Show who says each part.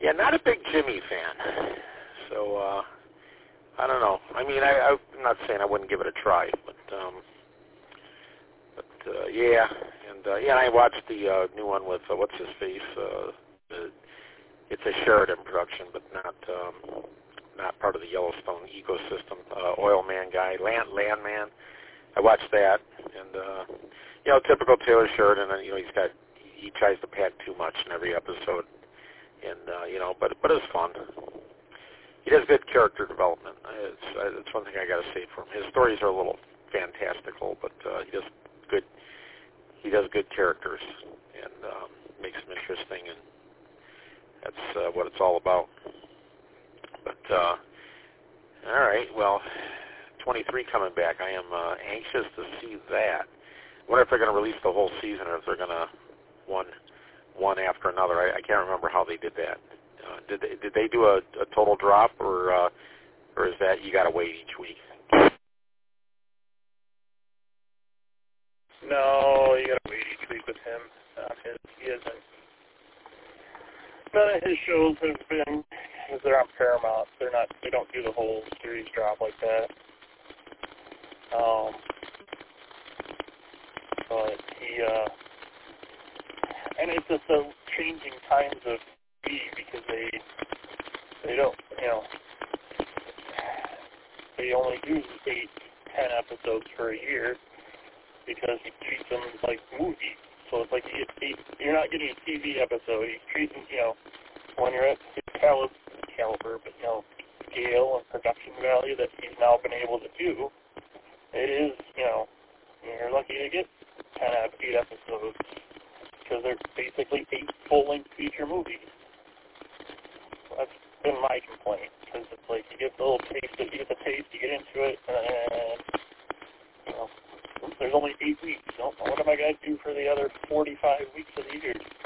Speaker 1: Yeah, not a big Jimmy fan. So, I don't know. I mean, I'm not saying I wouldn't give it a try, but yeah. And, yeah, I watched the new one with, what's-his-face, it's a Sheridan production, but not part of the Yellowstone ecosystem. Oil Man guy, Landman. I watched that, and typical Taylor Sheridan. And he tries to pad too much in every episode, and but it's fun. He does good character development. It's one thing I got to say for him. His stories are a little fantastical, but he does good characters and makes them interesting, and that's what it's all about. But all right, well, 23 coming back. I am anxious to see that. I wonder if they're going to release the whole season, or if they're going to one after another. I can't remember how they did that. Did they do a total drop, or is that you got to wait each week?
Speaker 2: No, you got to wait each week with him. He isn't. None of his shows have been, because they're on Paramount. They don't do the whole series drop like that. But and it's just the changing times of TV, because they don't, they only do 8-10 episodes for a year, because he treats them like movies. So it's like you're not getting a TV episode. He's treating, when you're at his caliber, but scale and production value that he's now been able to do, it is, you're lucky to get 8 episodes, because they're basically 8 full-length feature movies. That's been my complaint, because it's like you get the little taste, you get into it, and there's only 8 weeks. What am I going to do for the other 45 weeks of the year?